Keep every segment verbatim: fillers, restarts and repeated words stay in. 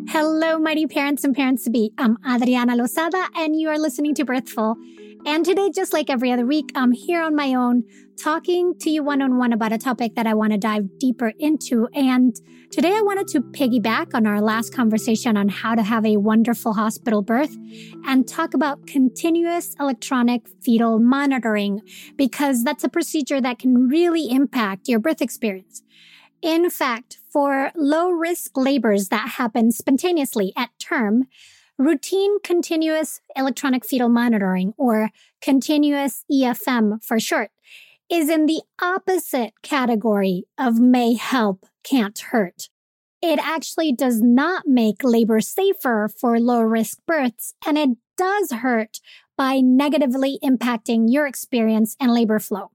Hello, mighty parents and parents-to-be. I'm Adriana Lozada, and you are listening to Birthful. And today, just like every other week, I'm here on my own, talking to you one-on-one about a topic that I want to dive deeper into. And today I wanted to piggyback on our last conversation on how to have a wonderful hospital birth and talk about continuous electronic fetal monitoring, because that's a procedure that can really impact your birth experience. In fact, for low-risk labors that happen spontaneously at term, routine continuous electronic fetal monitoring, or continuous E F M for short, is in the opposite category of may help, can't hurt. It actually does not make labor safer for low-risk births, and it does hurt by negatively impacting your experience and labor flow.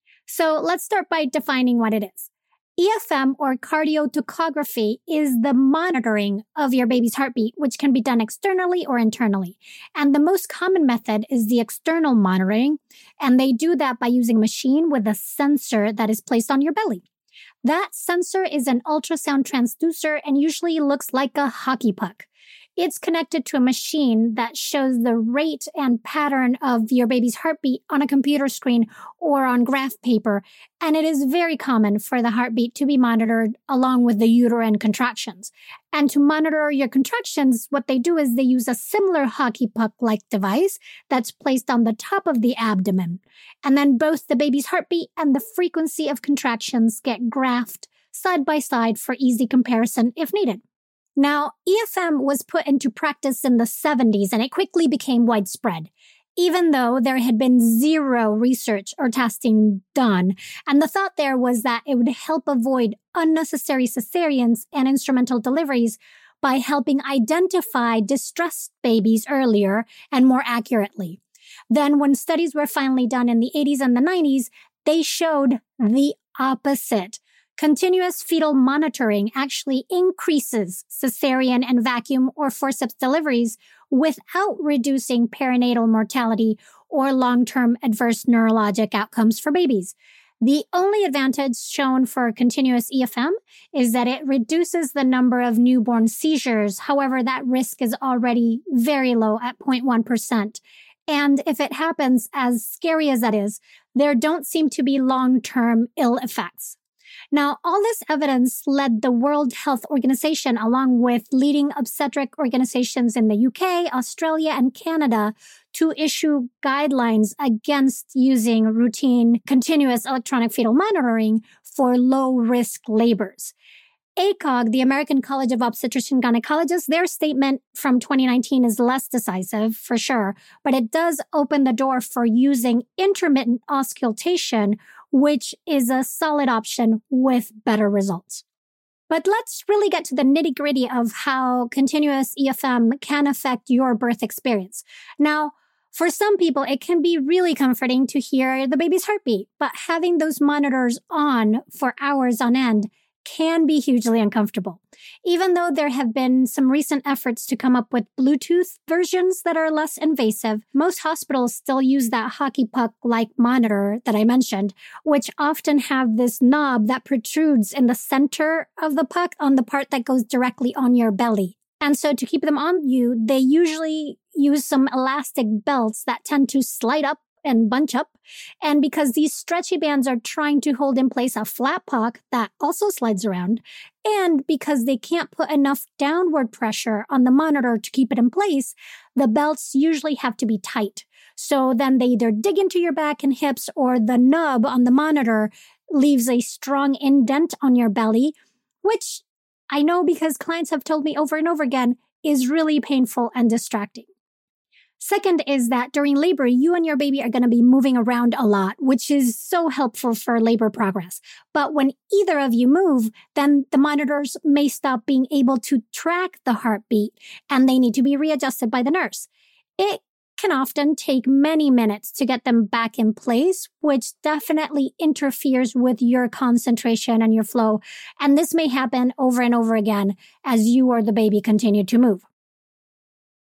So let's start by defining what it is. E F M, or cardiotocography, is the monitoring of your baby's heartbeat, which can be done externally or internally. And the most common method is the external monitoring, and they do that by using a machine with a sensor that is placed on your belly. That sensor is an ultrasound transducer and usually looks like a hockey puck. It's connected to a machine that shows the rate and pattern of your baby's heartbeat on a computer screen or on graph paper, and it is very common for the heartbeat to be monitored along with the uterine contractions. And to monitor your contractions, what they do is they use a similar hockey puck-like device that's placed on the top of the abdomen. And then both the baby's heartbeat and the frequency of contractions get graphed side by side for easy comparison if needed. Now, E F M was put into practice in the seventies, and it quickly became widespread, even though there had been zero research or testing done. And the thought there was that it would help avoid unnecessary cesareans and instrumental deliveries by helping identify distressed babies earlier and more accurately. Then when studies were finally done in the eighties and the nineties, they showed the opposite. Continuous fetal monitoring actually increases cesarean and vacuum or forceps deliveries without reducing perinatal mortality or long-term adverse neurologic outcomes for babies. The only advantage shown for continuous E F M is that it reduces the number of newborn seizures. However, that risk is already very low at zero point one percent. And if it happens, as scary as that is, there don't seem to be long-term ill effects. Now, all this evidence led the World Health Organization, along with leading obstetric organizations in the U K, Australia, and Canada, to issue guidelines against using routine continuous electronic fetal monitoring for low-risk labors. A C O G, the American College of Obstetrician Gynecologists, their statement from twenty nineteen is less decisive, for sure, but it does open the door for using intermittent auscultation, which is a solid option with better results. But let's really get to the nitty-gritty of how continuous E F M can affect your birth experience. Now, for some people, it can be really comforting to hear the baby's heartbeat, but having those monitors on for hours on end can be hugely uncomfortable. Even though there have been some recent efforts to come up with Bluetooth versions that are less invasive, most hospitals still use that hockey puck-like monitor that I mentioned, which often have this knob that protrudes in the center of the puck on the part that goes directly on your belly. And so to keep them on you, they usually use some elastic belts that tend to slide up and bunch up. And because these stretchy bands are trying to hold in place a flat puck that also slides around, and because they can't put enough downward pressure on the monitor to keep it in place, the belts usually have to be tight. So then they either dig into your back and hips, or the nub on the monitor leaves a strong indent on your belly, which I know because clients have told me over and over again is really painful and distracting. Second is that during labor, you and your baby are going to be moving around a lot, which is so helpful for labor progress. But when either of you move, then the monitors may stop being able to track the heartbeat, and they need to be readjusted by the nurse. It can often take many minutes to get them back in place, which definitely interferes with your concentration and your flow. And this may happen over and over again as you or the baby continue to move.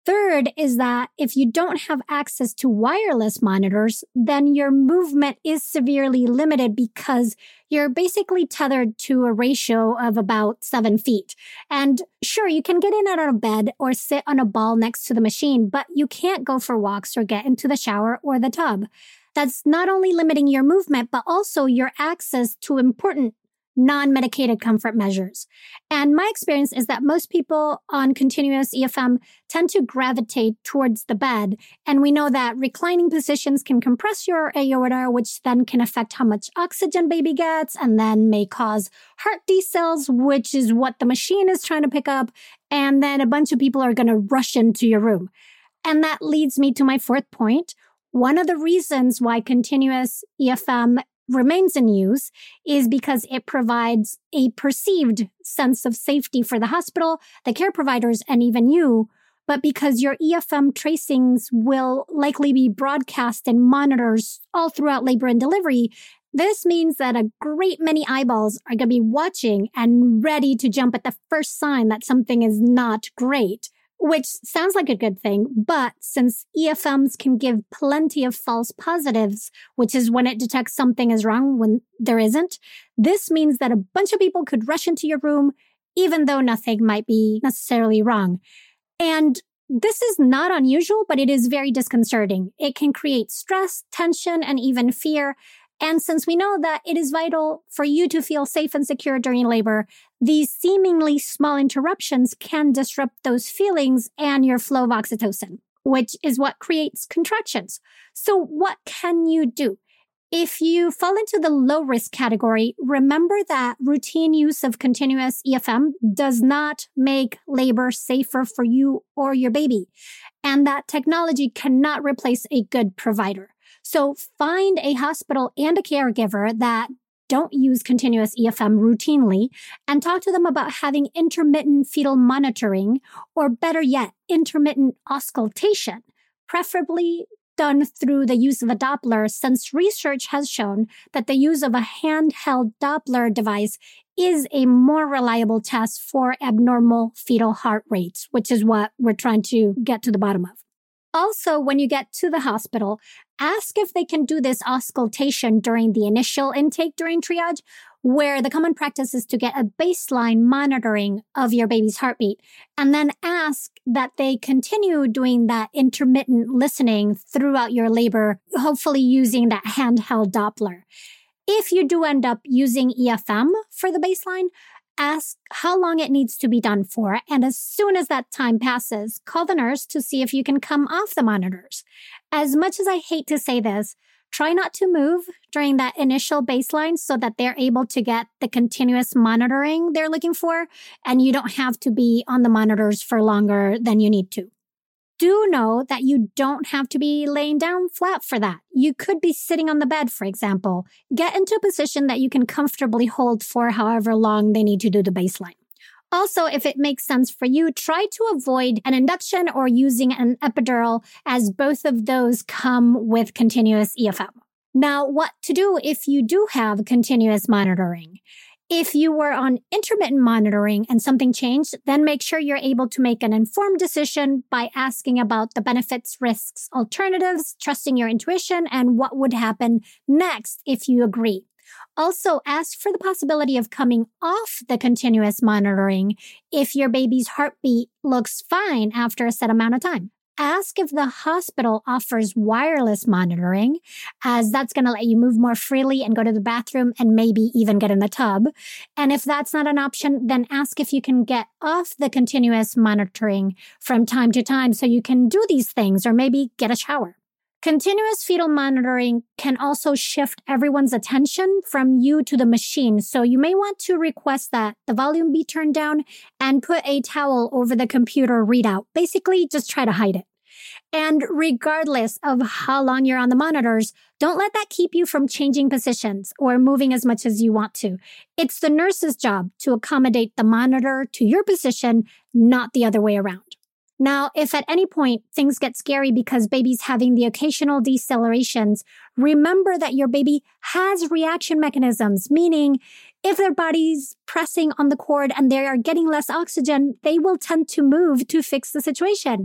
Third is that if you don't have access to wireless monitors, then your movement is severely limited because you're basically tethered to a ratio of about seven feet. And sure, you can get in and out of bed or sit on a ball next to the machine, but you can't go for walks or get into the shower or the tub. That's not only limiting your movement, but also your access to important non-medicated comfort measures. And my experience is that most people on continuous E F M tend to gravitate towards the bed. And we know that reclining positions can compress your aorta, which then can affect how much oxygen baby gets and then may cause heart decels, which is what the machine is trying to pick up. And then a bunch of people are going to rush into your room. And that leads me to my fourth point. One of the reasons why continuous E F M remains in use is because it provides a perceived sense of safety for the hospital, the care providers, and even you, but because your E F M tracings will likely be broadcast in monitors all throughout labor and delivery. This means that a great many eyeballs are going to be watching and ready to jump at the first sign that something is not great. Which sounds like a good thing, but since E F Ms can give plenty of false positives, which is when it detects something is wrong when there isn't, this means that a bunch of people could rush into your room, even though nothing might be necessarily wrong. And this is not unusual, but it is very disconcerting. It can create stress, tension, and even fear. And since we know that it is vital for you to feel safe and secure during labor, these seemingly small interruptions can disrupt those feelings and your flow of oxytocin, which is what creates contractions. So what can you do? If you fall into the low risk category, remember that routine use of continuous E F M does not make labor safer for you or your baby, and that technology cannot replace a good provider. So find a hospital and a caregiver that don't use continuous E F M routinely and talk to them about having intermittent fetal monitoring, or better yet, intermittent auscultation, preferably done through the use of a Doppler, since research has shown that the use of a handheld Doppler device is a more reliable test for abnormal fetal heart rates, which is what we're trying to get to the bottom of. Also, when you get to the hospital, ask if they can do this auscultation during the initial intake during triage, where the common practice is to get a baseline monitoring of your baby's heartbeat, and then ask that they continue doing that intermittent listening throughout your labor, hopefully using that handheld Doppler. If you do end up using E F M for the baseline, ask how long it needs to be done for, and as soon as that time passes, call the nurse to see if you can come off the monitors. As much as I hate to say this, try not to move during that initial baseline so that they're able to get the continuous monitoring they're looking for, and you don't have to be on the monitors for longer than you need to. Do know that you don't have to be laying down flat for that. You could be sitting on the bed, for example. Get into a position that you can comfortably hold for however long they need to do the baseline. Also, if it makes sense for you, try to avoid an induction or using an epidural, as both of those come with continuous E F M. Now, what to do if you do have continuous monitoring? If you were on intermittent monitoring and something changed, then make sure you're able to make an informed decision by asking about the benefits, risks, alternatives, trusting your intuition, and what would happen next if you agree. Also, ask for the possibility of coming off the continuous monitoring if your baby's heartbeat looks fine after a set amount of time. Ask if the hospital offers wireless monitoring, as that's going to let you move more freely and go to the bathroom and maybe even get in the tub. And if that's not an option, then ask if you can get off the continuous monitoring from time to time so you can do these things or maybe get a shower. Continuous fetal monitoring can also shift everyone's attention from you to the machine, so you may want to request that the volume be turned down and put a towel over the computer readout. Basically, just try to hide it. And regardless of how long you're on the monitors, don't let that keep you from changing positions or moving as much as you want to. It's the nurse's job to accommodate the monitor to your position, not the other way around. Now, if at any point things get scary because baby's having the occasional decelerations, remember that your baby has reaction mechanisms, meaning if their body's pressing on the cord and they are getting less oxygen, they will tend to move to fix the situation.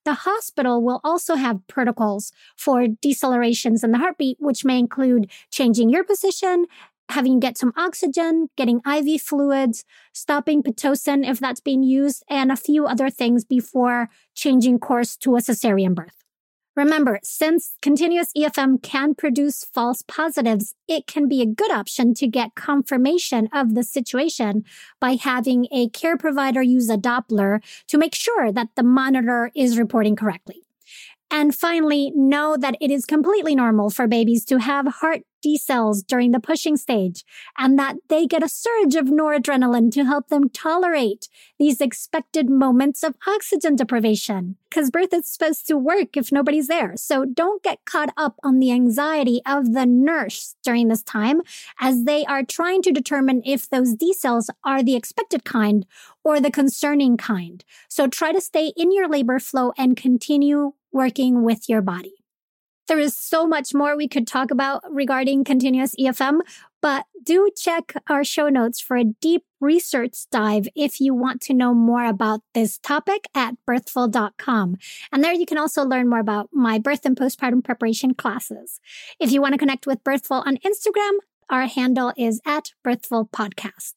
The hospital will also have protocols for decelerations in the heartbeat, which may include changing your position, having you get some oxygen, getting I V fluids, stopping Pitocin if that's being used, and a few other things before changing course to a cesarean birth. Remember, since continuous E F M can produce false positives, it can be a good option to get confirmation of the situation by having a care provider use a Doppler to make sure that the monitor is reporting correctly. And finally, know that it is completely normal for babies to have heart decels during the pushing stage, and that they get a surge of noradrenaline to help them tolerate these expected moments of oxygen deprivation. Because birth is supposed to work if nobody's there. So don't get caught up on the anxiety of the nurse during this time, as they are trying to determine if those decels are the expected kind or the concerning kind. So try to stay in your labor flow and continue working with your body. There is so much more we could talk about regarding continuous E F M, but do check our show notes for a deep research dive if you want to know more about this topic at birthful dot com. And there you can also learn more about my birth and postpartum preparation classes. If you want to connect with Birthful on Instagram, our handle is at Birthful Podcast.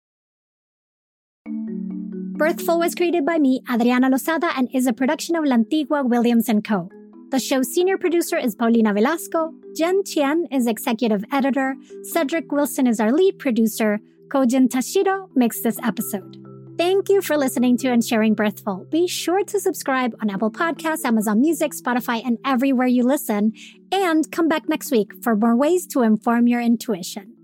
Birthful was created by me, Adriana Lozada, and is a production of La Antigua Williams and Co. The show's senior producer is Paulina Velasco. Jen Chien is executive editor. Cedric Wilson is our lead producer. Kojin Tashiro mixed this episode. Thank you for listening to and sharing Birthful. Be sure to subscribe on Apple Podcasts, Amazon Music, Spotify, and everywhere you listen. And come back next week for more ways to inform your intuition.